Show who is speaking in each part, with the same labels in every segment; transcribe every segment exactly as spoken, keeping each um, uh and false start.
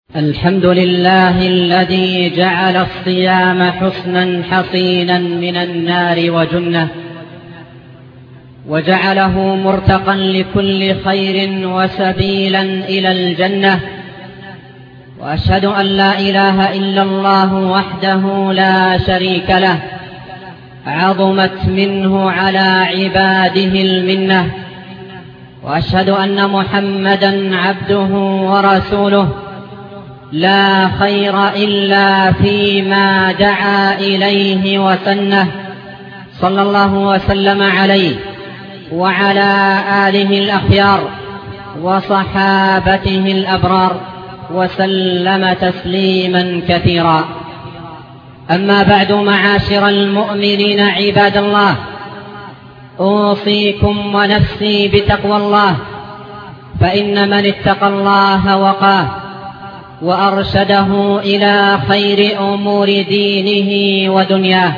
Speaker 1: الحمد لله الذي جعل الصيام حصنا حصينا من النار وجنة، وجعله مرتقا لكل خير وسبيلا إلى الجنة. وأشهد أن لا إله إلا الله وحده لا شريك له، عظمت منه على عباده المنة. وأشهد أن محمدا عبده ورسوله، لا خير إلا فيما دعا إليه وسنه، صلى الله وسلم عليه وعلى آله الأخيار وصحابته الأبرار وسلم تسليما كثيرا. أما بعد، معاشر المؤمنين عباد الله، أوصيكم ونفسي بتقوى الله، فإن من اتقى الله وقاه وأرشده إلى خير أمور دينه ودنياه.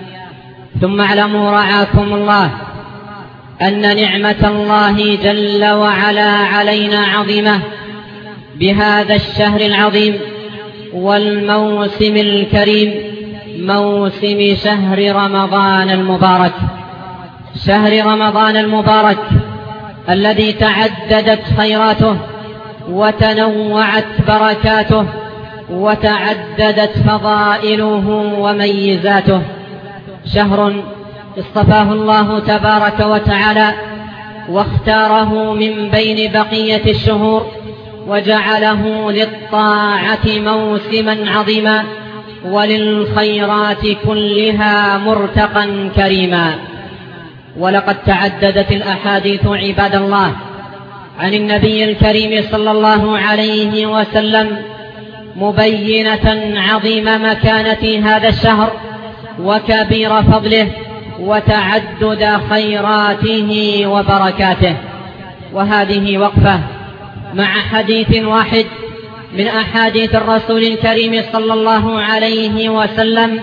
Speaker 1: ثم اعلموا رعاكم الله أن نعمة الله جل وعلا علينا عظيمة بهذا الشهر العظيم والموسم الكريم، موسم شهر رمضان المبارك، شهر رمضان المبارك الذي تعددت خيراته وتنوعت بركاته وتعددت فضائله وميزاته. شهر اصطفاه الله تبارك وتعالى واختاره من بين بقية الشهور، وجعله للطاعة موسما عظيما وللخيرات كلها مرتقا كريما. ولقد تعددت الأحاديث عباد الله عن النبي الكريم صلى الله عليه وسلم مبينة عظيم مكانة هذا الشهر وكبير فضله وتعدد خيراته وبركاته. وهذه وقفة مع حديث واحد من أحاديث الرسول الكريم صلى الله عليه وسلم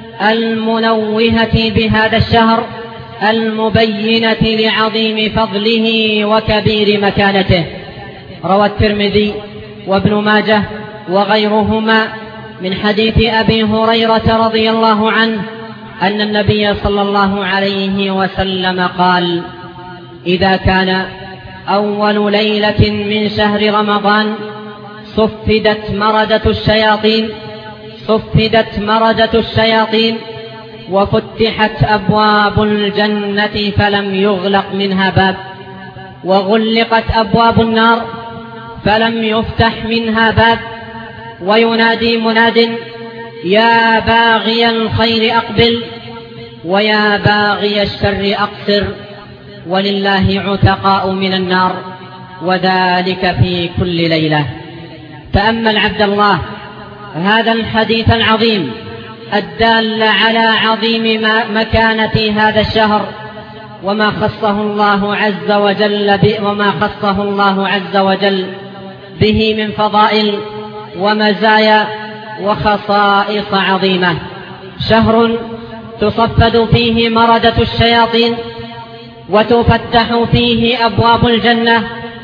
Speaker 1: المنوهة بهذا الشهر، المبينة لعظيم فضله وكبير مكانته. روى الترمذي وابن ماجه وغيرهما من حديث أبي هريرة رضي الله عنه أن النبي صلى الله عليه وسلم قال: إذا كان أول ليلة من شهر رمضان صفدت مردة الشياطين صفدت مردة الشياطين وفتحت أبواب الجنة فلم يغلق منها باب، وغلقت أبواب النار فلم يفتح منها باب. وينادي مناد: يا باغي الخير أقبل، ويا باغي الشر أقصر، ولله عتقاء من النار، وذلك في كل ليلة. تأمل عبد الله هذا الحديث العظيم الدال على عظيم مكانة هذا الشهر، وما خصه الله عز وجل وما خصه الله عز وجل به من فضائل ومزايا وخصائص عظيمة. شهر تصفد فيه مردة الشياطين، وتفتح فيه أبواب الجنة،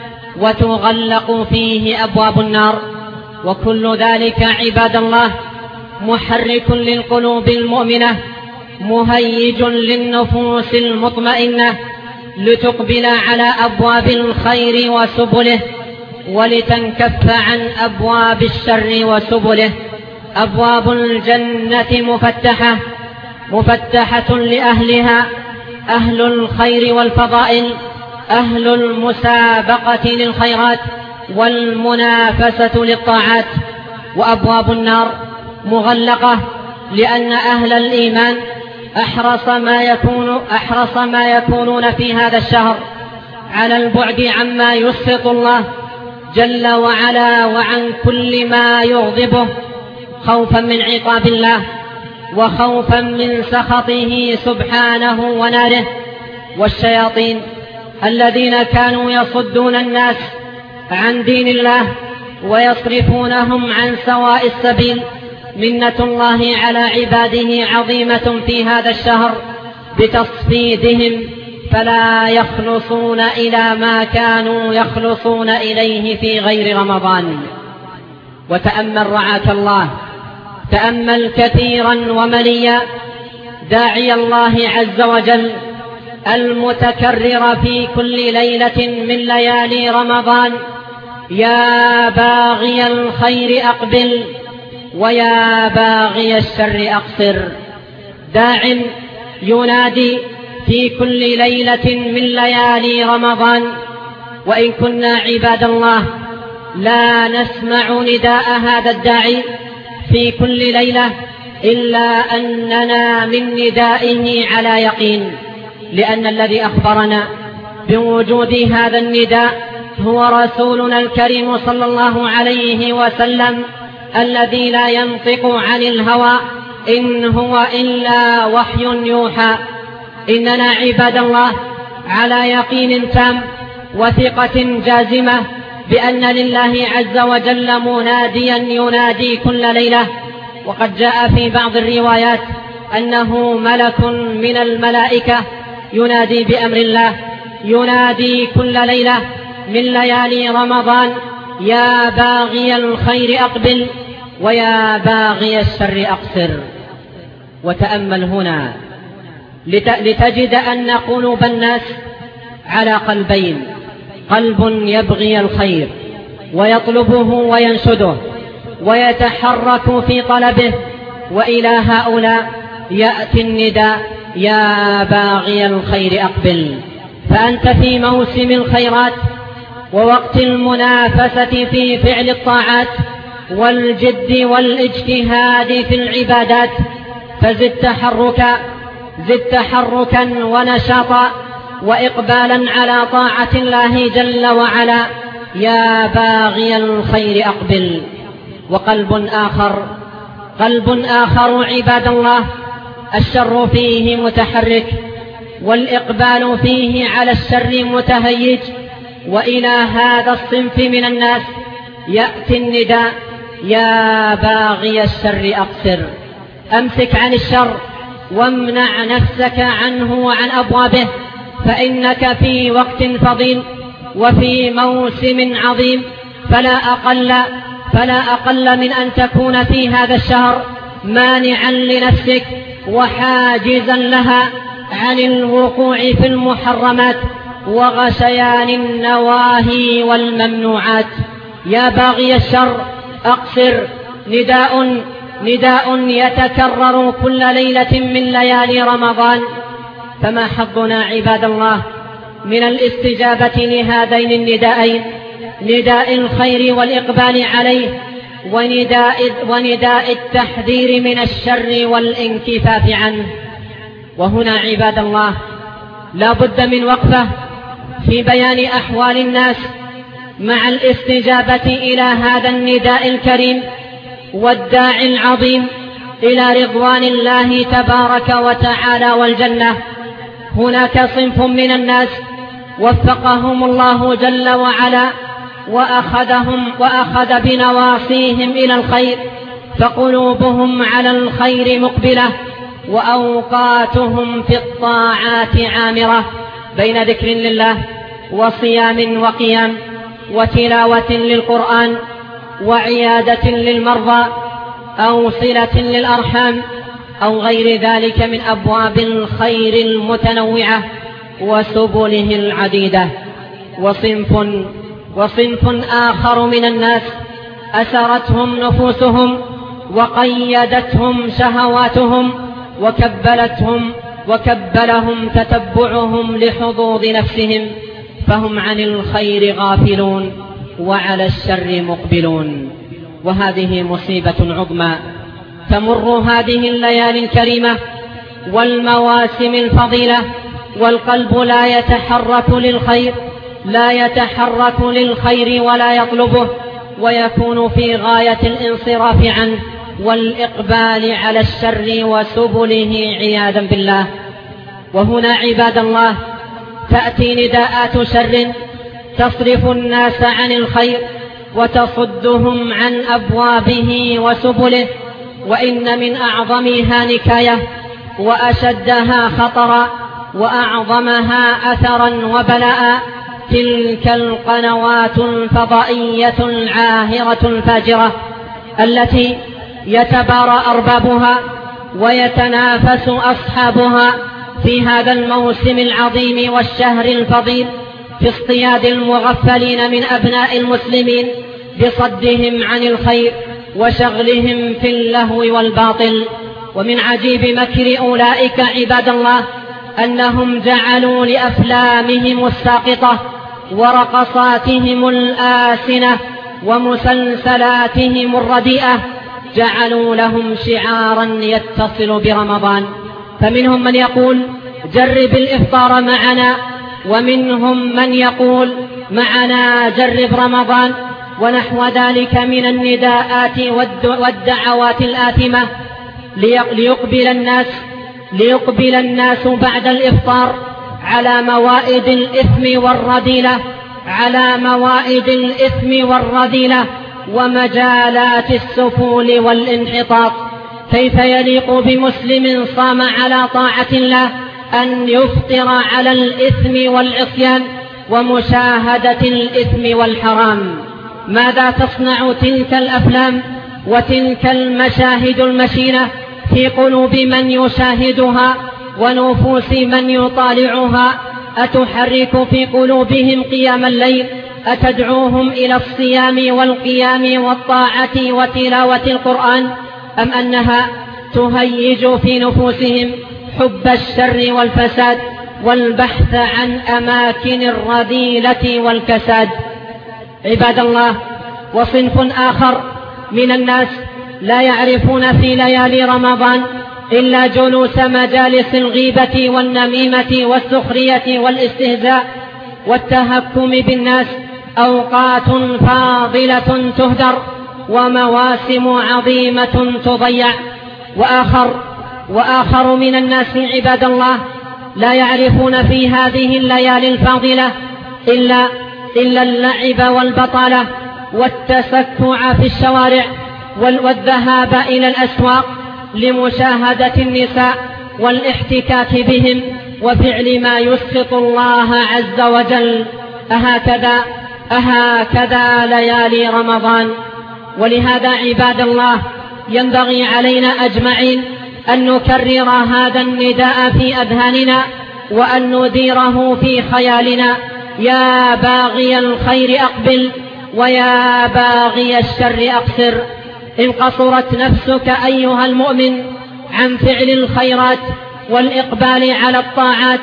Speaker 1: وتغلق فيه أبواب النار، وكل ذلك عباد الله محرك للقلوب المؤمنة، مهيج للنفوس المطمئنة لتقبل على أبواب الخير وسبله، ولتنكف عن أبواب الشر وسبله. أبواب الجنة مفتحة مفتحة لأهلها، أهل الخير والفضائل، أهل المسابقة للخيرات والمنافسة للطاعات. وأبواب النار مغلقة، لأن أهل الإيمان أحرص ما يكون أحرص ما يكونون في هذا الشهر على البعد عما يسخط الله جل وعلا وعن كل ما يغضبه، خوفا من عقاب الله وخوفا من سخطه سبحانه وناره. والشياطين الذين كانوا يصدون الناس عن دين الله ويصرفونهم عن سواء السبيل، منة الله على عباده عظيمة في هذا الشهر بتصفيدهم، فلا يخلصون إلى ما كانوا يخلصون إليه في غير رمضان. وتأمل رعاك الله، تأمل كثيرا ومليا داعي الله عز وجل المتكرر في كل ليلة من ليالي رمضان: يا باغي الخير أقبل ويا باغي الشر أقصر. داع ينادي في كل ليلة من ليالي رمضان. وإن كنا عباد الله لا نسمع نداء هذا الداعي في كل ليلة إلا أننا من ندائه على يقين، لأن الذي أخبرنا بوجود هذا النداء هو رسولنا الكريم صلى الله عليه وسلم الذي لا ينطق عن الهوى إن هو إلا وحي يوحى. إننا عباد الله على يقين تام وثقة جازمة بأن لله عز وجل مناديا ينادي كل ليلة. وقد جاء في بعض الروايات أنه ملك من الملائكة ينادي بأمر الله، ينادي كل ليلة من ليالي رمضان: يا باغي الخير أقبل ويا باغي الشر أقصر. وتأمل هنا لتجد أن قلوب الناس على قلبين: قلب يبغي الخير ويطلبه وينشده ويتحرك في طلبه، وإلى هؤلاء يأتي النداء: يا باغي الخير أقبل. فأنت في موسم الخيرات ووقت المنافسة في فعل الطاعات والجد والاجتهاد في العبادات، فزد تحركا زد تحركا ونشاطا وإقبالا على طاعة الله جل وعلا: يا باغي الخير أقبل. وقلب آخر قلب آخر عباد الله الشر فيه متحرك والإقبال فيه على الشر متهيج، وإلى هذا الصنف من الناس يأتي النداء: يا باغي الشر أقصر. أمسك عن الشر وامنع نفسك عنه وعن أبوابه، فإنك في وقت فضيل وفي موسم عظيم، فلا أقل فلا أقل من أن تكون في هذا الشهر مانعا لنفسك وحاجزا لها عن الوقوع في المحرمات وغشيان النواهي والممنوعات. يا باغي الشر أقصر. نداء نداء يتكرر كل ليلة من ليالي رمضان. فما حظنا عباد الله من الاستجابة لهذين النداءين: نداء الخير والإقبال عليه، ونداء, ونداء التحذير من الشر والانكفاف عنه. وهنا عباد الله لا بد من وقفة في بيان أحوال الناس مع الاستجابة إلى هذا النداء الكريم والداعي العظيم إلى رضوان الله تبارك وتعالى والجنة. هناك صنف من الناس وفقهم الله جل وعلا وأخذهم وأخذ بنواصيهم إلى الخير، فقلوبهم على الخير مقبلة وأوقاتهم في الطاعات عامرة بين ذكر لله وصيام وقيام وتلاوة للقرآن وعيادة للمرضى أو صلة للأرحام أو غير ذلك من أبواب الخير المتنوعة وسبله العديدة. وصنف وصنف آخر من الناس أسرتهم نفوسهم وقيدتهم شهواتهم وكبلتهم وكبلهم تتبعهم لحظوظ نفسهم، فهم عن الخير غافلون وعلى الشر مقبلون. وهذه مصيبة عظمى تمر هذه الليالي الكريمة والمواسم الفضيلة والقلب لا يتحرك للخير لا يتحرك للخير ولا يطلبه، ويكون في غاية الانصراف عنه والإقبال على الشر وسبله عياذا بالله. وهنا عباد الله تأتي نداءات شر تصرف الناس عن الخير وتصدهم عن أبوابه وسبله، وإن من أعظمها نكاية وأشدها خطرا وأعظمها أثرا وبلاء تلك القنوات الفضائية العاهرة الفاجرة التي يتبارى أربابها ويتنافس أصحابها في هذا الموسم العظيم والشهر الفضيل في اصطياد المغفلين من أبناء المسلمين بصدهم عن الخير وشغلهم في اللهو والباطل. ومن عجيب مكر أولئك عباد الله أنهم جعلوا لأفلامهم الساقطة ورقصاتهم الآسنة ومسلسلاتهم الرديئة جعلوا لهم شعارا يتصل برمضان، فمنهم من يقول جرب الإفطار معنا، ومنهم من يقول معنا جرب رمضان، ونحو ذلك من النداءات والدعوات الآثمة ليقبل الناس ليقبل الناس بعد الإفطار على موائد الإثم والرذيلة على موائد الإثم والرذيلة ومجالات السفول والانحطاط. كيف يليق بمسلم صام على طاعة الله أن يفطر على الإثم والعصيان ومشاهدة الإثم والحرام؟ ماذا تصنع تلك الأفلام وتلك المشاهد المشينة في قلوب من يشاهدها ونفوس من يطالعها؟ أتحرك في قلوبهم قيام الليل؟ أتدعوهم إلى الصيام والقيام والطاعة وتلاوة القرآن؟ أم أنها تهيج في نفوسهم حب الشر والفساد والبحث عن أماكن الرذيلة والكساد؟ عباد الله، وصنف آخر من الناس لا يعرفون في ليالي رمضان إلا جلوس مجالس الغيبة والنميمة والسخرية والاستهزاء والتهكم بالناس، أوقات فاضلة تهدر ومواسم عظيمة تضيع. وآخر, وآخر من الناس عباد الله لا يعرفون في هذه الليالي الفاضلة إلا, إلا اللعب والبطالة والتسكع في الشوارع والذهاب إلى الأسواق لمشاهدة النساء والاحتكاك بهم وفعل ما يسخط الله عز وجل. أهكذا أهكذا ليالي رمضان؟ ولهذا عباد الله ينبغي علينا أجمعين أن نكرر هذا النداء في أذهاننا وأن نديره في خيالنا: يا باغي الخير أقبل ويا باغي الشر أقصر. إن قصرت نفسك أيها المؤمن عن فعل الخيرات والإقبال على الطاعات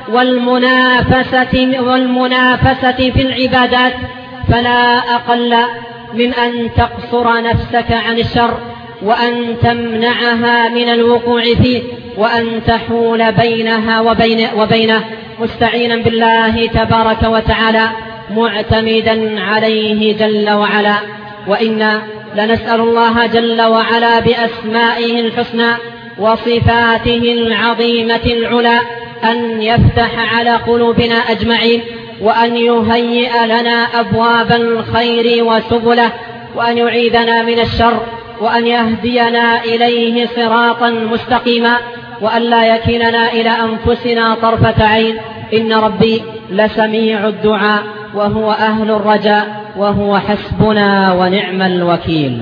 Speaker 1: والمنافسة, والمنافسة في العبادات فلا أقل من أن تقصر نفسك عن الشر وأن تمنعها من الوقوع فيه وأن تحول بينها وبين وبينه مستعينا بالله تبارك وتعالى معتمدا عليه جل وعلا. وإنا لنسأل الله جل وعلا بأسمائه الحسنى وصفاته العظيمة العلى أن يفتح على قلوبنا أجمعين وأن يهيئ لنا أبواب الخير وسبله وأن يعيذنا من الشر وأن يهدينا إليه صراطا مستقيما وأن لا يكلنا إلى أنفسنا طرفة عين. إن ربي لسميع الدعاء وهو أهل الرجاء وهو حسبنا ونعم الوكيل.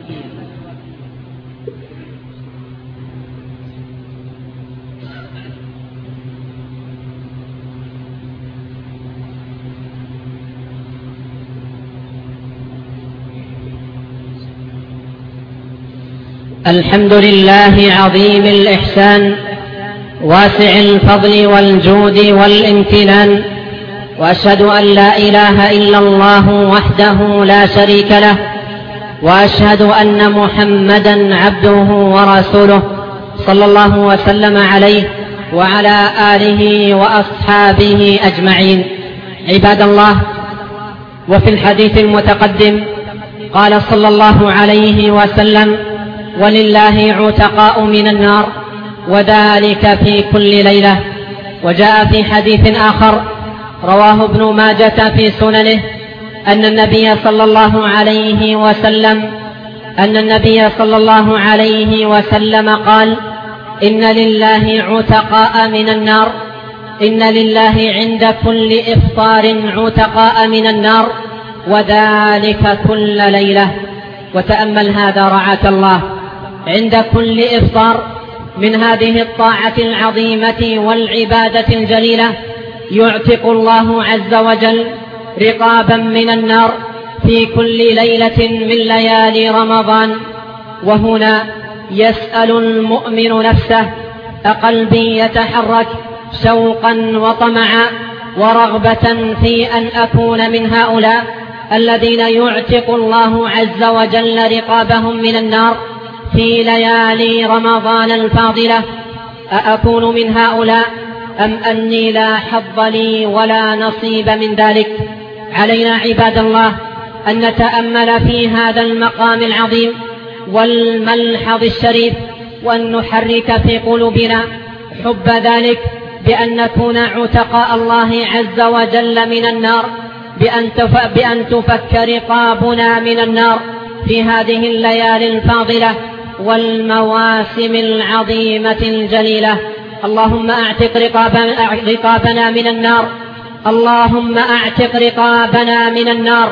Speaker 1: الحمد لله عظيم الإحسان واسع الفضل والجود والامتنان، وأشهد أن لا إله إلا الله وحده لا شريك له، وأشهد أن محمدا عبده ورسوله صلى الله وسلم عليه وعلى آله وأصحابه أجمعين. عباد الله، وفي الحديث المتقدم قال صلى الله عليه وسلم: ولله عتقاء من النار، وذلك في كل ليلة. وجاء في حديث آخر رواه ابن ماجة في سننه أن النبي صلى الله عليه وسلم أن النبي صلى الله عليه وسلم قال: إن لله عتقاء من النار، إن لله عند كل إفطار عتقاء من النار، وذلك كل ليلة. وتأمل هذا رعاك الله. عند كل إفطار من هذه الطاعة العظيمة والعبادة الجليلة يعتق الله عز وجل رقابا من النار في كل ليلة من ليالي رمضان. وهنا يسأل المؤمن نفسه: أقلبي يتحرك شوقا وطمعا ورغبة في أن أكون من هؤلاء الذين يعتق الله عز وجل رقابهم من النار في ليالي رمضان الفاضلة؟ أأكون من هؤلاء أم أني لا حظ لي ولا نصيب من ذلك؟ علينا عباد الله أن نتأمل في هذا المقام العظيم والملحظ الشريف، وأن نحرك في قلوبنا حب ذلك بأن نكون عتقاء الله عز وجل من النار، بأن, تف... بأن تفك رقابنا من النار في هذه الليالي الفاضلة والمواسم العظيمة الجليلة. اللهم أعتق رقابنا, رقابنا من النار، اللهم أعتق رقابنا من النار،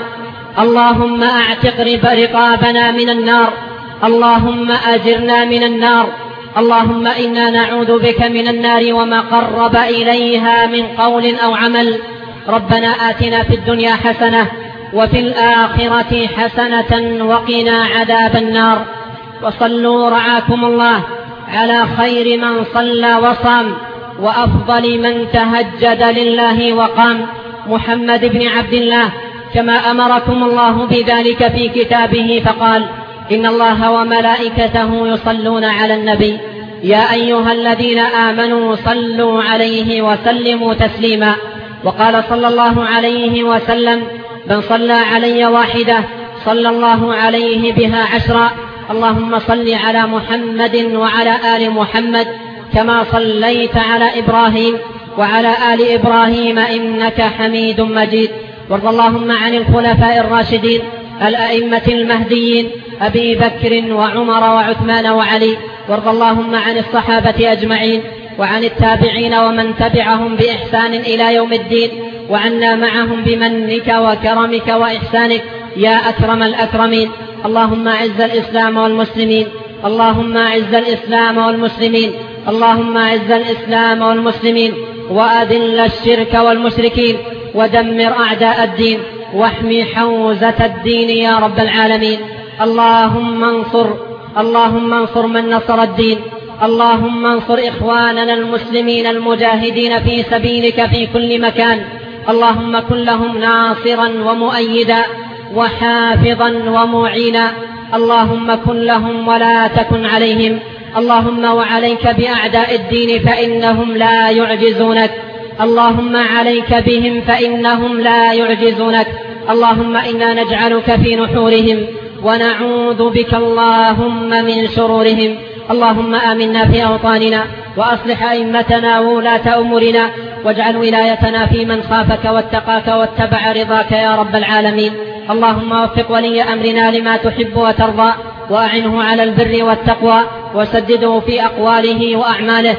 Speaker 1: اللهم أعتق رقابنا من النار، اللهم أجرنا من النار. اللهم إنا نعوذ بك من النار وما قرب إليها من قول أو عمل. ربنا آتنا في الدنيا حسنة وفي الآخرة حسنة وقنا عذاب النار. وصلوا رعاكم الله على خير من صلى وصام وأفضل من تهجد لله وقام، محمد بن عبد الله، كما أمركم الله بذلك في كتابه فقال: إن الله وملائكته يصلون على النبي يا أيها الذين آمنوا صلوا عليه وسلموا تسليما. وقال صلى الله عليه وسلم: من صلى علي واحدة صلى الله عليه بها عشرا. اللهم صل على محمد وعلى آل محمد كما صليت على إبراهيم وعلى آل إبراهيم إنك حميد مجيد. وارض اللهم عن الخلفاء الراشدين الأئمة المهديين أبي بكر وعمر وعثمان وعلي. وارض اللهم عن الصحابة أجمعين وعن التابعين ومن تبعهم بإحسان إلى يوم الدين، وعنا معهم بمنك وكرمك وإحسانك يا أكرم الأكرمين. اللهم أعز الإسلام والمسلمين، اللهم أعز الإسلام والمسلمين، اللهم أعز الإسلام والمسلمين، وأذل الشرك والمشركين، ودمر أعداء الدين، واحمي حوزة الدين يا رب العالمين. اللهم انصر اللهم انصر من نصر الدين، اللهم انصر إخواننا المسلمين المجاهدين في سبيلك في كل مكان. اللهم كن لهم ناصرا ومؤيدا وحافظا ومعينا. اللهم كن لهم ولا تكن عليهم. اللهم وعليك بأعداء الدين فإنهم لا يعجزونك. اللهم عليك بهم فإنهم لا يعجزونك. اللهم إنا نجعلك في نحورهم ونعوذ بك اللهم من شرورهم. اللهم آمنا في أوطاننا وأصلح أئمتنا وولاة أمورنا، واجعل ولايتنا في من خافك واتقاك واتبع رضاك يا رب العالمين. اللهم وفق ولي أمرنا لما تحب وترضى، وأعنه على البر والتقوى، وسدده في أقواله وأعماله،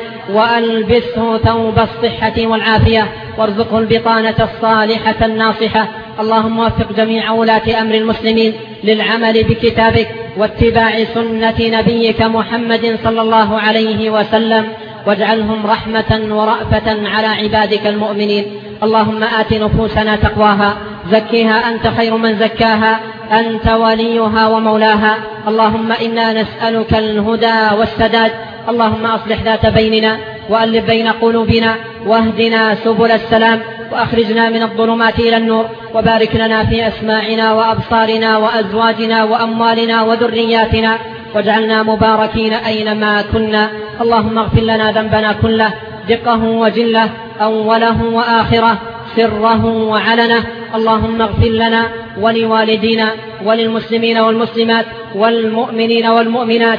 Speaker 1: وألبسه ثوب الصحة والعافية، وارزقه البطانة الصالحة الناصحة. اللهم وفق جميع ولاة أمر المسلمين للعمل بكتابك واتباع سنة نبيك محمد صلى الله عليه وسلم، واجعلهم رحمة ورأفة على عبادك المؤمنين. اللهم آت نفوسنا تقواها، زكها أنت خير من زكاها، أنت وليها ومولاها. اللهم إنا نسألك الهدى والسداد. اللهم أصلح ذات بيننا وألف بين قلوبنا، واهدنا سبل السلام، وأخرجنا من الظلمات إلى النور، وبارك لنا في أسماعنا وأبصارنا وأزواجنا وأموالنا وذرياتنا، واجعلنا مباركين أينما كنا. اللهم اغفر لنا ذنبنا كله، دقه وجله، أوله وآخره، سره وعلنه. اللهم اغفر لنا ولوالدينا وللمسلمين والمسلمات والمؤمنين والمؤمنات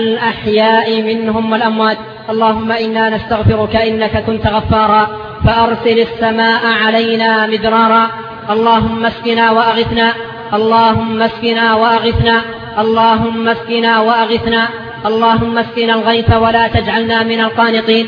Speaker 1: الأحياء منهم والأموات. اللهم إنا نستغفرك إنك كنت غفارا، فأرسل السماء علينا مدرارا. اللهم اسقنا وأغثنا، اللهم اسقنا وأغثنا، اللهم اسقنا وأغثنا، اللهم اسقنا الغيث ولا تجعلنا من القانطين،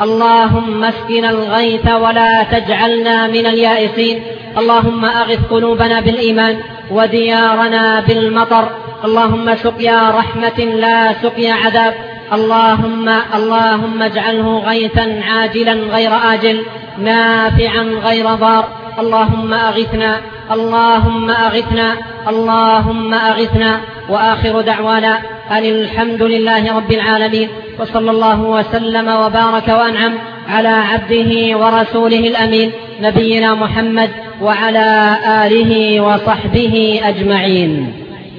Speaker 1: اللهم اسقنا الغيث ولا تجعلنا من اليائسين. اللهم أغث قلوبنا بالإيمان وديارنا بالمطر. اللهم سقيا رحمة لا سقيا عذاب. اللهم اللهم اجعله غيثا عاجلا غير آجل نافعا غير ضار. اللهم أغثنا اللهم أغثنا اللهم أغثنا. وآخر دعوانا أن الحمد لله رب العالمين، وصلى الله وسلم وبارك وأنعم على عبده ورسوله الأمين نبينا محمد وعلى آله وصحبه أجمعين.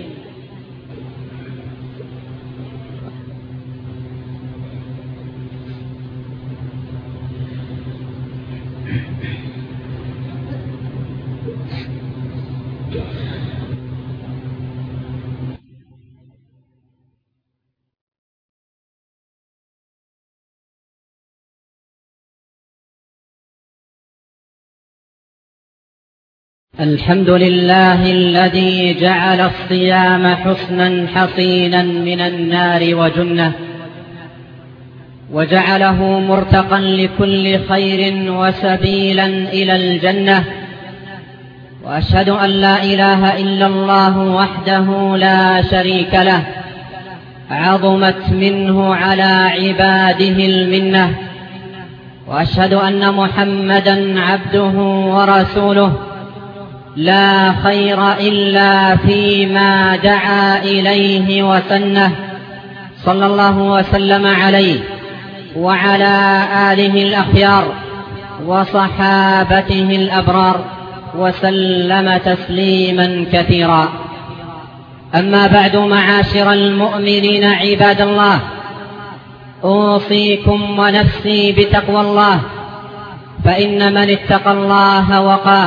Speaker 1: الحمد لله الذي جعل الصيام حصنا حصينا من النار وجنة، وجعله مرتقا لكل خير وسبيلا إلى الجنة. وأشهد أن لا إله إلا الله وحده لا شريك له، عظمت منه على عباده المنة. وأشهد أن محمدا عبده ورسوله، لا خير إلا فيما دعا إليه وسنه، صلى الله وسلم عليه وعلى آله الأخيار وصحابته الأبرار وسلم تسليما كثيرا. أما بعد، معاشر المؤمنين عباد الله، أوصيكم ونفسي بتقوى الله، فإن من اتقى الله وقاه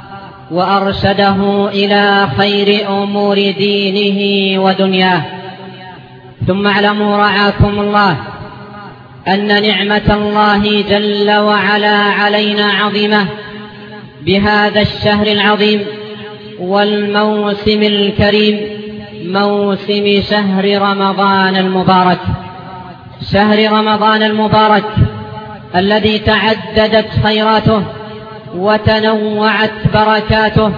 Speaker 1: وأرشده إلى خير أمور دينه ودنياه. ثم اعلموا رعاكم الله أن نعمة الله جل وعلا علينا عظيمة بهذا الشهر العظيم والموسم الكريم، موسم شهر رمضان المبارك، شهر رمضان المبارك الذي تعددت خيراته وتنوعت بركاته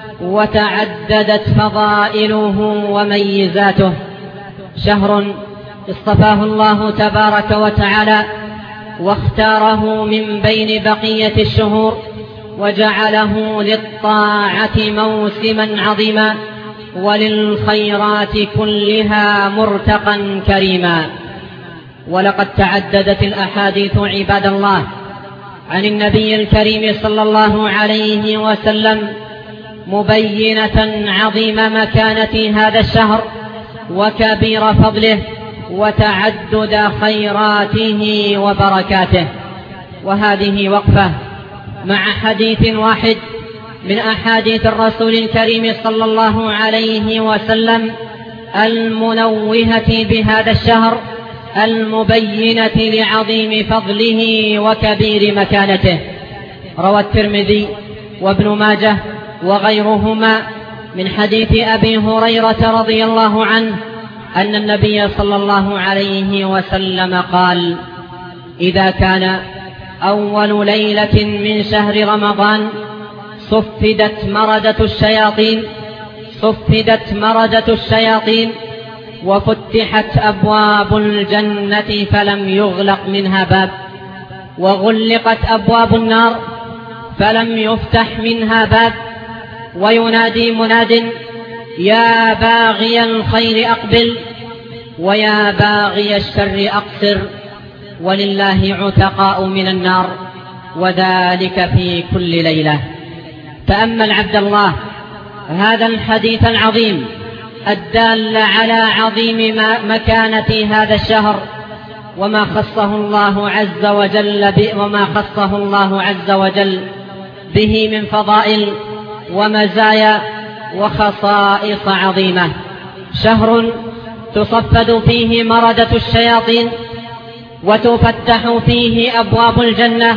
Speaker 1: وتعددت فضائله وميزاته. شهر اصطفاه الله تبارك وتعالى واختاره من بين بقية الشهور، وجعله للطاعة موسما عظيما وللخيرات كلها مرتقا كريما. ولقد تعددت الأحاديث عباد الله عن النبي الكريم صلى الله عليه وسلم مبينة عظيم مكانة هذا الشهر وكبير فضله وتعدد خيراته وبركاته. وهذه وقفة مع حديث واحد من أحاديث الرسول الكريم صلى الله عليه وسلم المنوهة بهذا الشهر، المبينة لعظيم فضله وكبير مكانته. روى الترمذي وابن ماجه وغيرهما من حديث أبي هريرة رضي الله عنه أن النبي صلى الله عليه وسلم قال: إذا كان أول ليلة من شهر رمضان صفدت مردة الشياطين صفدت مردة الشياطين وفتحت أبواب الجنة فلم يغلق منها باب، وغلقت أبواب النار فلم يفتح منها باب. وينادي مناد: يا باغي الخير أقبل ويا باغي الشر أقصر، ولله عتقاء من النار، وذلك في كل ليلة. تأمل عبد الله هذا الحديث العظيم الدال على عظيم مكانة هذا الشهر وما خصه الله عز وجل وما خصه الله عز وجل به من فضائل ومزايا وخصائص عظيمة. شهر تصفد فيه مردة الشياطين، وتفتح فيه أبواب الجنة،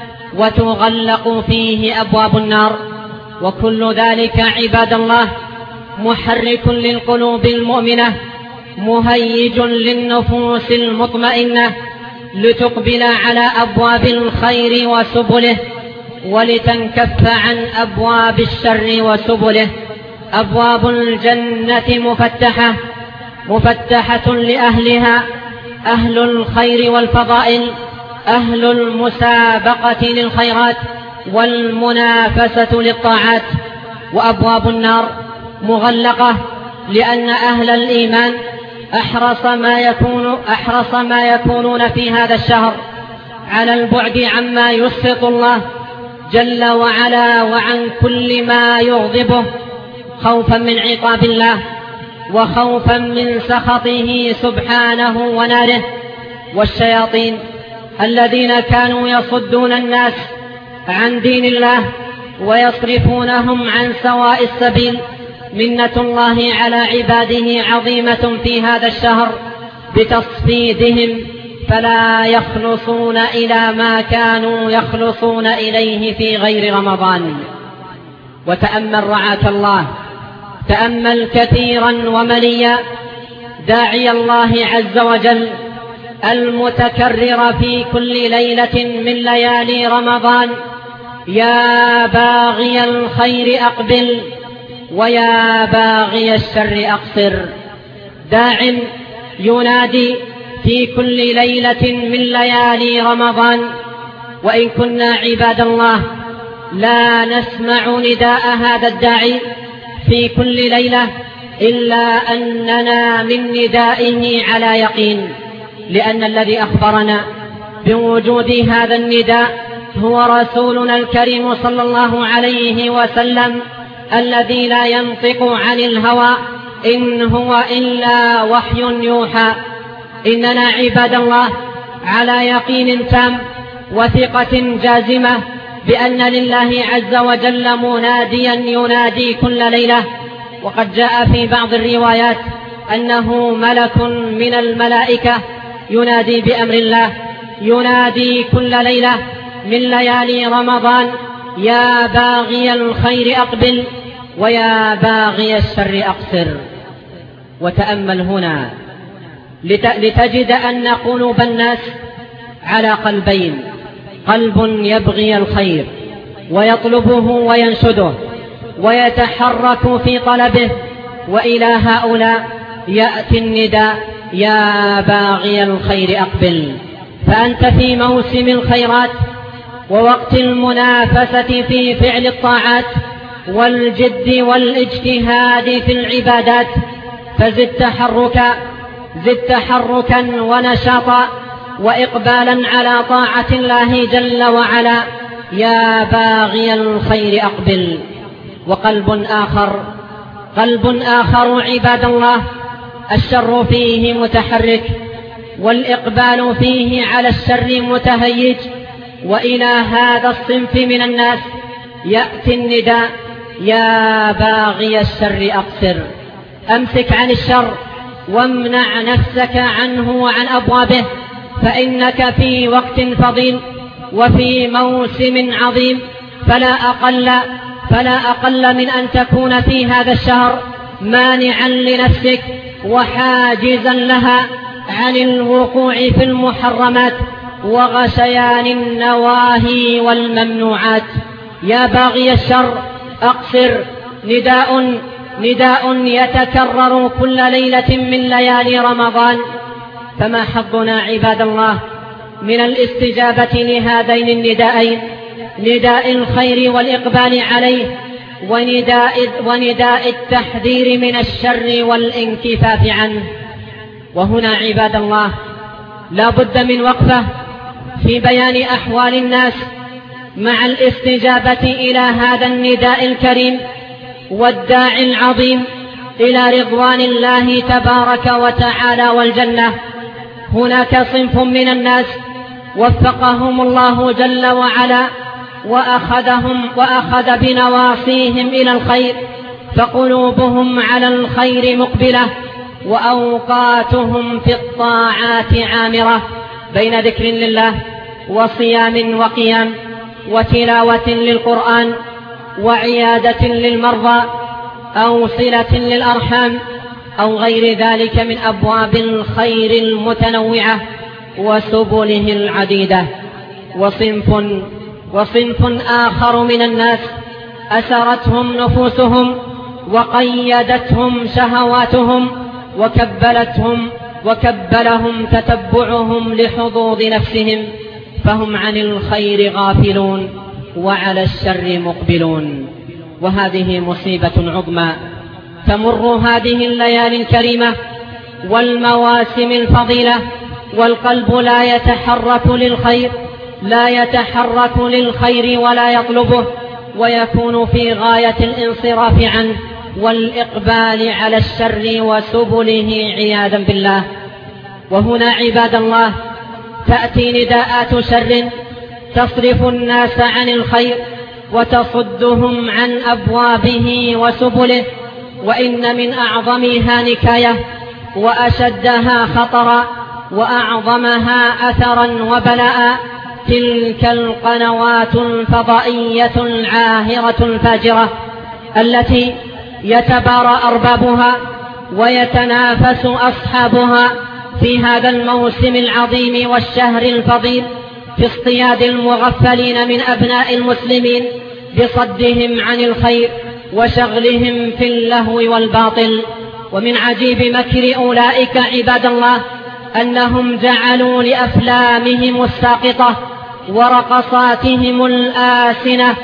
Speaker 1: وتغلق فيه أبواب النار، وكل ذلك عباد الله محرك للقلوب المؤمنة، مهيج للنفوس المطمئنة لتقبل على أبواب الخير وسبله، ولتنكف عن أبواب الشر وسبله. أبواب الجنة مفتحة مفتحة لأهلها، أهل الخير والفضائل، أهل المسابقة للخيرات والمنافسة للطاعات. وأبواب النار مغلقة، لأن أهل الإيمان أحرص ما يكون أحرص ما يكونون في هذا الشهر على البعد عما يسخط الله جل وعلا وعن كل ما يغضبه، خوفا من عقاب الله وخوفا من سخطه سبحانه وناره. والشياطين الذين كانوا يصدون الناس عن دين الله ويصرفونهم عن سواء السبيل، منة الله على عباده عظيمة في هذا الشهر بتصفيدهم، فلا يخلصون إلى ما كانوا يخلصون إليه في غير رمضان. وتأمل رعاة الله، تأمل كثيرا ومليا داعي الله عز وجل المتكرر في كل ليلة من ليالي رمضان: يا باغي الخير أقبل ويا باغي الشر أقصر. داع ينادي في كل ليلة من ليالي رمضان. وإن كنا عباد الله لا نسمع نداء هذا الداعي في كل ليلة، إلا أننا من ندائه على يقين، لأن الذي أخبرنا بوجود هذا النداء هو رسولنا الكريم صلى الله عليه وسلم، الذي لا ينطق عن الهوى إن هو إلا وحي يوحى. إننا عباد الله على يقين تام وثقة جازمة بأن لله عز وجل مناديا ينادي كل ليلة. وقد جاء في بعض الروايات أنه ملك من الملائكة ينادي بأمر الله، ينادي كل ليلة من ليالي رمضان: يا باغي الخير أقبل ويا باغي الشر أقصر. وتأمل هنا لتجد أن قلوب الناس على قلبين: قلب يبغي الخير ويطلبه وينشده ويتحرك في طلبه، وإلى هؤلاء يأتي النداء: يا باغي الخير أقبل. فأنت في موسم الخيرات ووقت المنافسة في فعل الطاعات والجد والاجتهاد في العبادات، فزد تحركا زد تحركا ونشاطا وإقبالا على طاعة الله جل وعلا: يا باغي الخير أقبل. وقلب آخر قلب آخر عباد الله الشر فيه متحرك والإقبال فيه على الشر متهيج، وإلى هذا الصنف من الناس يأتي النداء: يا باغي الشر أقصر. أمسك عن الشر وامنع نفسك عنه وعن أبوابه، فإنك في وقت فضيل وفي موسم عظيم، فلا أقل فلا أقل من أن تكون في هذا الشهر مانعا لنفسك وحاجزا لها عن الوقوع في المحرمات وغشيان النواهي والممنوعات. يا باغي الشر أقصر، نداء نداء يتكرر كل ليلة من ليالي رمضان. فما حظنا عباد الله من الاستجابة لهذين النداءين: نداء الخير والإقبال عليه، ونداء, ونداء التحذير من الشر والانكفاف عنه. وهنا عباد الله لا بد من وقفة في بيان أحوال الناس مع الاستجابة إلى هذا النداء الكريم والداعي العظيم إلى رضوان الله تبارك وتعالى والجنة. هناك صنف من الناس وفقهم الله جل وعلا وأخذهم وأخذ بنواصيهم إلى الخير، فقلوبهم على الخير مقبلة وأوقاتهم في الطاعات عامرة، بين ذكر لله وصيام وقيام وتلاوة للقرآن وعيادة للمرضى أو صلة للأرحام أو غير ذلك من أبواب الخير المتنوعة وسبله العديدة. وصنف وصنف آخر من الناس أسرتهم نفوسهم وقيدتهم شهواتهم وكبلتهم وكبلهم تتبعهم لحظوظ نفسهم، فهم عن الخير غافلون وعلى الشر مقبلون. وهذه مصيبة عظمى تمر هذه الليالي الكريمة والمواسم الفضيلة والقلب لا يتحرك للخير لا يتحرك للخير ولا يطلبه، ويكون في غاية الانصراف عنه والإقبال على الشر وسبله عياذا بالله. وهنا عباد الله تأتي نداءات شر تصرف الناس عن الخير وتصدهم عن أبوابه وسبله، وإن من أعظمها نكاية وأشدها خطرا وأعظمها أثرا وبلاء تلك القنوات الفضائية العاهرة الفاجرة التي يتبارى أربابها ويتنافس أصحابها في هذا الموسم العظيم والشهر الفضيل في اصطياد المغفلين من أبناء المسلمين بصدهم عن الخير وشغلهم في اللهو والباطل. ومن عجيب مكر أولئك عباد الله أنهم جعلوا لأفلامهم الساقطة ورقصاتهم الآسنة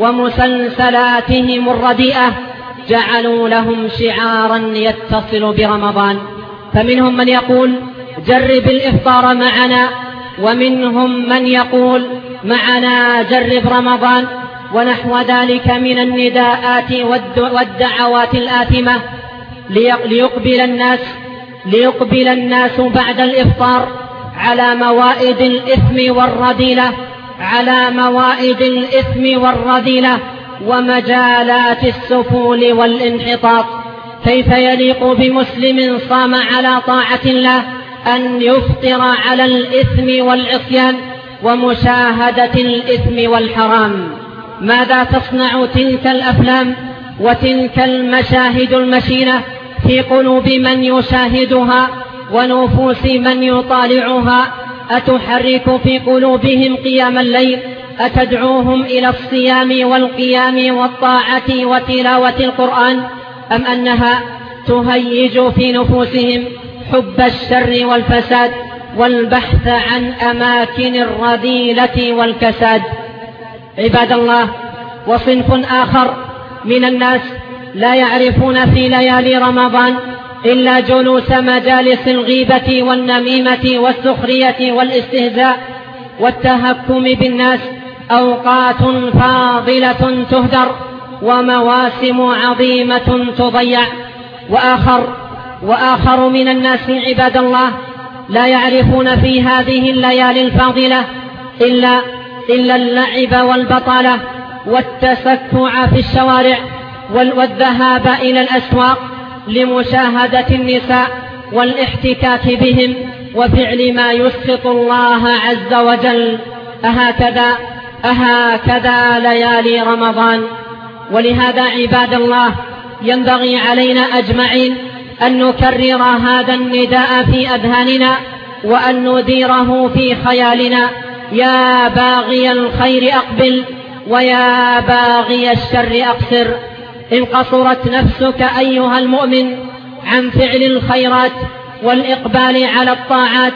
Speaker 1: ومسلسلاتهم الرديئة جعلوا لهم شعارا يتصل برمضان، فمنهم من يقول جرب الإفطار معنا، ومنهم من يقول معنا جرب رمضان، ونحو ذلك من النداءات والدعوات الآثمة ليقبل الناس ليقبل الناس بعد الإفطار على موائد الإثم والرذيلة على موائد الإثم والرذيلة ومجالات السفول والانحطاط. كيف يليق بمسلم صام على طاعة الله أن يفطر على الإثم والعصيان ومشاهدة الإثم والحرام؟ ماذا تصنع تلك الأفلام وتلك المشاهد المشينة في قلوب من يشاهدها ونفوس من يطالعها؟ أتحرك في قلوبهم قيام الليل؟ أتدعوهم إلى الصيام والقيام والطاعة وتلاوة القرآن؟ أم أنها تهيج في نفوسهم حب الشر والفساد والبحث عن أماكن الرذيلة والكساد؟ عباد الله، وصنف آخر من الناس لا يعرفون في ليالي رمضان إلا جلوس مجالس الغيبة والنميمة والسخرية والاستهزاء والتهكم بالناس، أوقات فاضلة تهدر ومواسم عظيمة تضيع. وآخر وآخر من الناس عباد الله لا يعرفون في هذه الليالي الفاضلة إلا إلا اللعب والبطالة والتسكع في الشوارع والذهاب إلى الأسواق لمشاهدة النساء والاحتكاك بهم وفعل ما يسخط الله عز وجل. أهكذا أهكذا ليالي رمضان؟ ولهذا عباد الله ينبغي علينا أجمعين أن نكرر هذا النداء في أذهاننا وأن نديره في خيالنا: يا باغي الخير أقبل ويا باغي الشر أقصر. إن قصرت نفسك أيها المؤمن عن فعل الخيرات والإقبال على الطاعات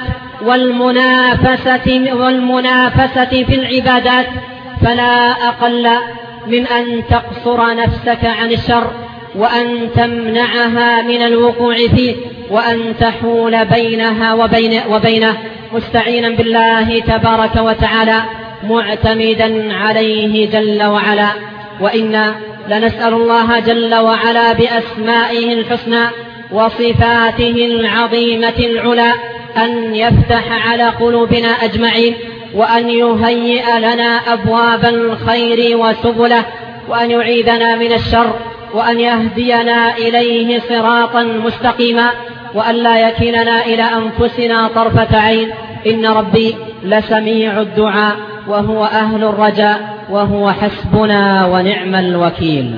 Speaker 1: والمنافسة, والمنافسة في العبادات فلا أقل من أن تقصر نفسك عن الشر وأن تمنعها من الوقوع فيه وأن تحول بينها وبين وبينه مستعينا بالله تبارك وتعالى معتمدا عليه جل وعلا. وإنا لنسأل الله جل وعلا بأسمائه الحسنى وصفاته العظيمة العلى أن يفتح على قلوبنا أجمعين وأن يهيئ لنا أبواب الخير وسبله وأن يعيذنا من الشر وأن يهدينا إليه صراطا مستقيما وأن لا يكلنا إلى أنفسنا طرفة عين. إن ربي لسميع الدعاء وهو أهل الرجاء وهو حسبنا ونعم الوكيل.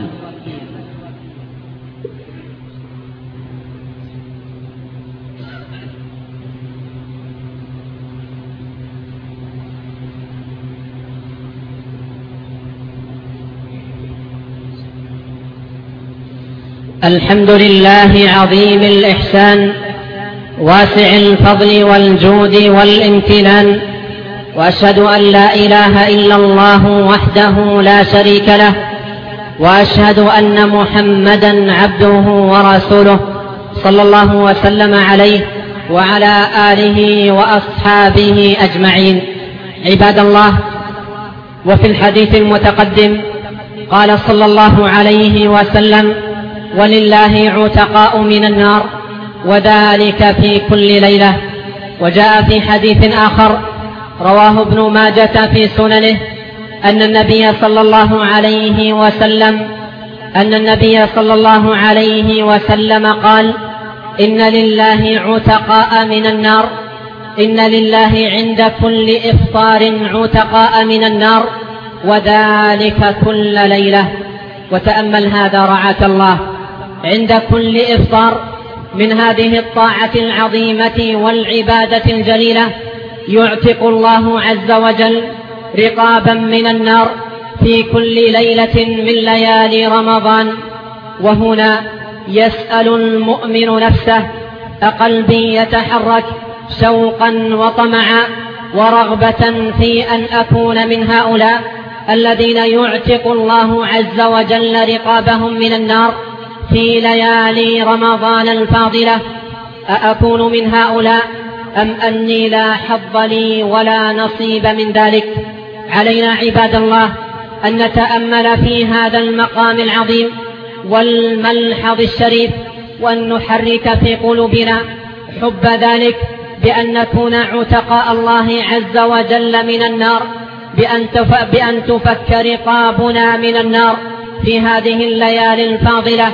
Speaker 1: الحمد لله عظيم الإحسان واسع الفضل والجود والامتنان، وأشهد أن لا إله إلا الله وحده لا شريك له، وأشهد أن محمدا عبده ورسوله صلى الله وسلم عليه وعلى آله وأصحابه أجمعين. عباد الله، وفي الحديث المتقدم قال صلى الله عليه وسلم: ولله عتقاء من النار، وذلك في كل ليلة. وجاء في حديث آخر رواه ابن ماجة في سننه أن النبي صلى الله عليه وسلم أن النبي صلى الله عليه وسلم قال: إن لله عتقاء من النار، إن لله عند كل إفطار عتقاء من النار، وذلك كل ليلة. وتأمل هذا رعاك الله، عند كل إفطار من هذه الطاعة العظيمة والعبادة الجليلة يعتق الله عز وجل رقابا من النار في كل ليلة من ليالي رمضان. وهنا يسأل المؤمن نفسه: أقلبي يتحرك شوقا وطمعا ورغبة في أن أكون من هؤلاء الذين يعتق الله عز وجل رقابهم من النار في ليالي رمضان الفاضلة؟ أأكون من هؤلاء أم أني لا حظ لي ولا نصيب من ذلك؟ علينا عباد الله أن نتأمل في هذا المقام العظيم والملحظ الشريف، وأن نحرك في قلوبنا حب ذلك بأن نكون عتقاء الله عز وجل من النار، بأن, تف... بأن تفك رقابنا من النار في هذه الليالي الفاضلة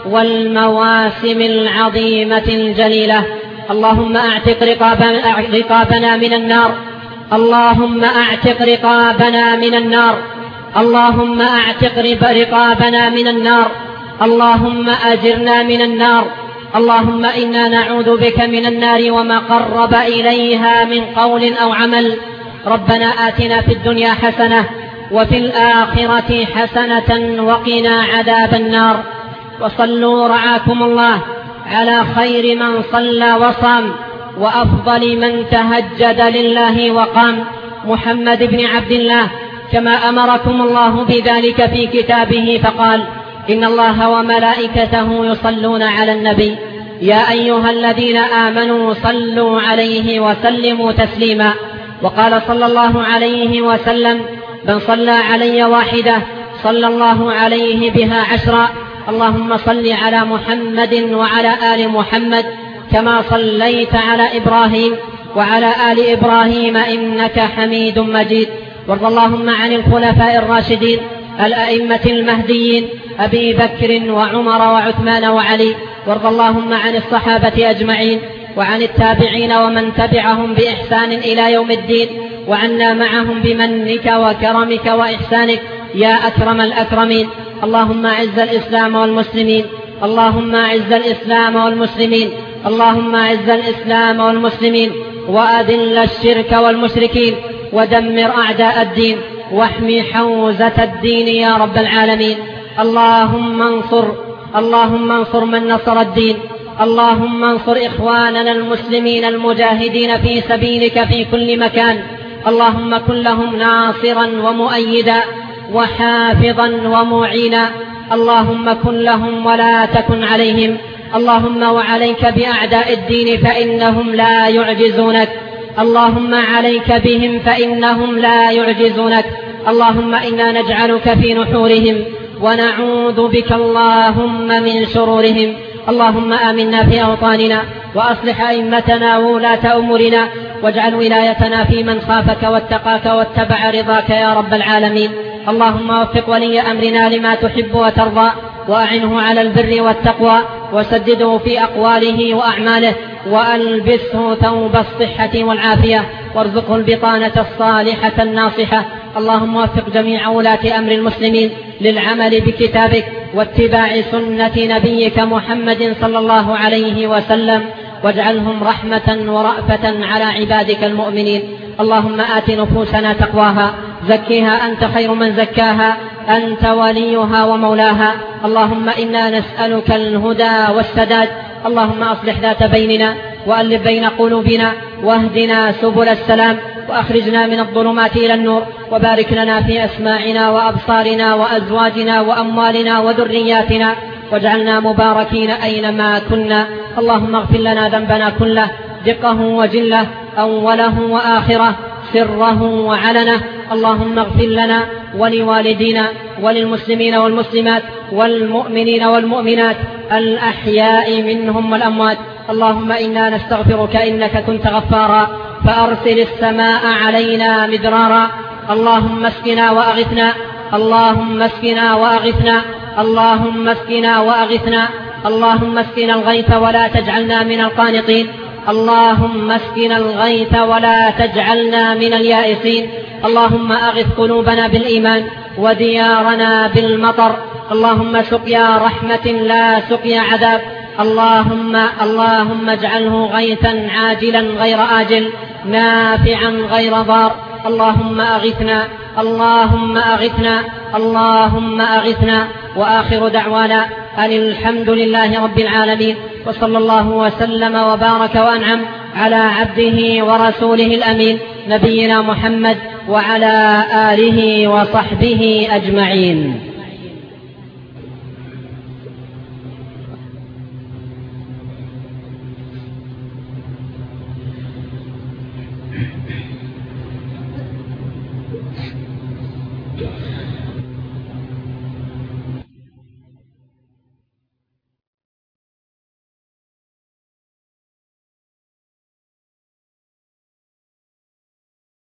Speaker 1: والمواسم العظيمة الجليلة. اللهم أعتق رقابنا, رقابنا من النار، اللهم أعتق رقابنا من النار، اللهم أعتق رقابنا من النار، اللهم أجرنا من النار. اللهم إنا نعوذ بك من النار وما قرب إليها من قول أو عمل. ربنا آتنا في الدنيا حسنة وفي الآخرة حسنة وقنا عذاب النار. وصلوا رعاكم الله على خير من صلى وصام وأفضل من تهجد لله وقام، محمد بن عبد الله، كما أمركم الله بذلك في كتابه فقال: إن الله وملائكته يصلون على النبي يا أيها الذين آمنوا صلوا عليه وسلموا تسليما. وقال صلى الله عليه وسلم: من صلى علي واحدة صلى الله عليه بها عشرا. اللهم صل على محمد وعلى آل محمد كما صليت على إبراهيم وعلى آل إبراهيم إنك حميد مجيد. وارض اللهم عن الخلفاء الراشدين الأئمة المهديين أبي بكر وعمر وعثمان وعلي. وارض اللهم عن الصحابة أجمعين وعن التابعين ومن تبعهم بإحسان إلى يوم الدين، وعنا معهم بمنك وكرمك وإحسانك يا أكرم الأكرمين. اللهم أعز الإسلام والمسلمين، اللهم أعز الإسلام والمسلمين، اللهم أعز الإسلام والمسلمين، وأذل الشرك والمشركين، ودمر أعداء الدين، واحمي حوزة الدين يا رب العالمين. اللهم انصر اللهم انصر من نصر الدين، اللهم انصر إخواننا المسلمين المجاهدين في سبيلك في كل مكان. اللهم كن لهم ناصرا ومؤيدا وحافظا ومعينا. اللهم كن لهم ولا تكن عليهم. اللهم وعليك بأعداء الدين فإنهم لا يعجزونك. اللهم عليك بهم فإنهم لا يعجزونك. اللهم إنا نجعلك في نحورهم ونعوذ بك اللهم من شرورهم. اللهم آمنا في أوطاننا وأصلح أئمتنا وولاة أمورنا، واجعل ولايتنا في من خافك واتقاك واتبع رضاك يا رب العالمين. اللهم وفق ولي أمرنا لما تحب وترضى، وأعنه على البر والتقوى، وسدده في أقواله وأعماله، وألبسه ثوب الصحة والعافية، وارزقه البطانة الصالحة الناصحة. اللهم وفق جميع ولاة أمر المسلمين للعمل بكتابك واتباع سنة نبيك محمد صلى الله عليه وسلم، واجعلهم رحمة ورأفة على عبادك المؤمنين. اللهم آت نفوسنا تقواها، زكها أنت خير من زكاها، أنت وليها ومولاها. اللهم إنا نسألك الهدى والسداد. اللهم أصلح ذات بيننا وألف بين قلوبنا واهدنا سبل السلام وأخرجنا من الظلمات إلى النور، وبارك لنا في أسماعنا وأبصارنا وأزواجنا وأموالنا وذرياتنا، واجعلنا مباركين أينما كنا. اللهم اغفر لنا ذنبنا كله، دقه وجله، أوله وآخره، سره وعلنه. اللهم اغفر لنا ولوالدينا وللمسلمين والمسلمات والمؤمنين والمؤمنات الأحياء منهم والأموات. اللهم إنا نستغفرك إنك كنت غفارا فأرسل السماء علينا مدرارا. اللهم اسقنا وأغثنا، اللهم اسقنا وأغثنا، اللهم اسقنا وأغثنا، اللهم اسقنا الغيث ولا تجعلنا من القانطين، اللهم اسقنا الغيث ولا تجعلنا من اليائسين. اللهم أغث قلوبنا بالإيمان وديارنا بالمطر. اللهم سقيا رحمة لا سقيا عذاب. اللهم اللهم اجعله غيثا عاجلا غير آجل، نافعا غير ضار. اللهم أغثنا، اللهم أغثنا، اللهم أغثنا. وآخر دعوانا أن الحمد لله رب العالمين، وصلى الله وسلم وبارك وأنعم على عبده ورسوله الأمين نبينا محمد وعلى آله وصحبه أجمعين.
Speaker 2: Yeah.